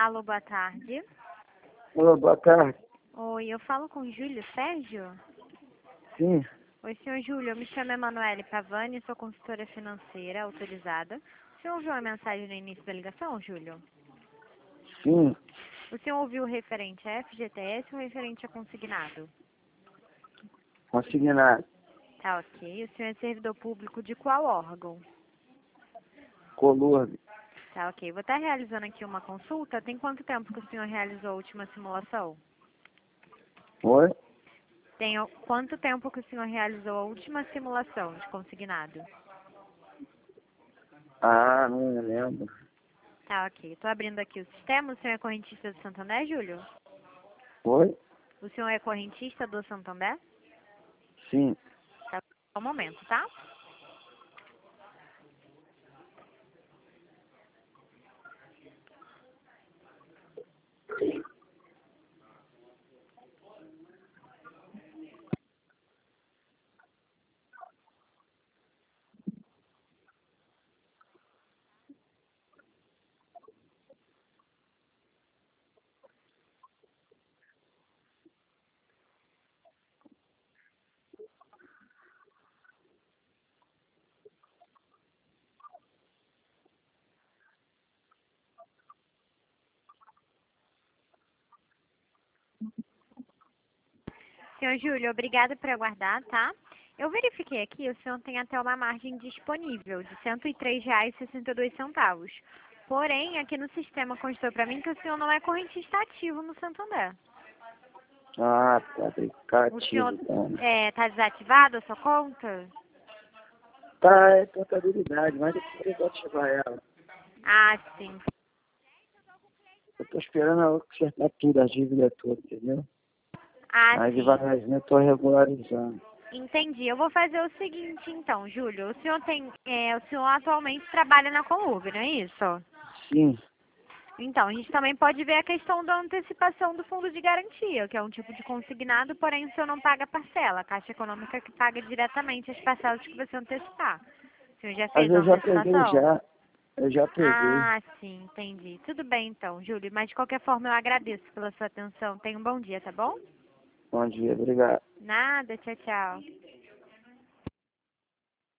Alô, boa tarde. Olá, boa tarde. Oi, eu falo com o Júlio Sérgio? Sim, Oi, senhor Júlio, eu me chamo Emanuele Pavani, sou consultora financeira autorizada. O senhor ouviu a mensagem no início da ligação, Júlio? sim, O senhor ouviu o referente a FGTS ou referente a consignado? consignado. Tá, ok. O senhor é servidor público de qual órgão? Colurbe. Tá, ok. Vou estar realizando aqui uma consulta. Tem quanto tempo que o senhor realizou a última simulação? Oi? Tem quanto tempo que o senhor realizou a última simulação de consignado? Ah, não me lembro. Tá, ok. Estou abrindo aqui o sistema. O senhor é correntista do Santander, Júlio? Oi? O senhor é correntista do Santander? Sim. Tá, só um momento, tá? Senhor Júlio, obrigada por aguardar, tá? Eu verifiquei aqui, o senhor tem até uma margem disponível de R$ 103,62. Porém, aqui no sistema constou para mim que o senhor não é correntista ativo no Santander. Ah, tá O senhor aplicativo, tá. tá desativado a sua conta? Tá, é contabilidade, mas depois eu vou ativar ela. Ah, sim. Eu tô esperando ela consertar tudo, a dívida toda, entendeu? Ah, Aí sim. devagarzinho eu tô regularizando. Entendi. Eu vou fazer o seguinte, então, Júlio. O senhor atualmente trabalha na Colurb, não é isso? Sim. Então, a gente também pode ver a questão da antecipação do fundo de garantia, que é um tipo de consignado, porém o senhor não paga parcela. A Caixa Econômica que paga diretamente as parcelas que você antecipar. O senhor já Mas fez a eu já peguei antecipação? já. Eu já peguei. Ah, sim, entendi. Tudo bem então, Júlio. Mas de qualquer forma eu agradeço pela sua atenção. Tenha um bom dia, tá bom? Bom dia, obrigado. Nada, tchau, tchau.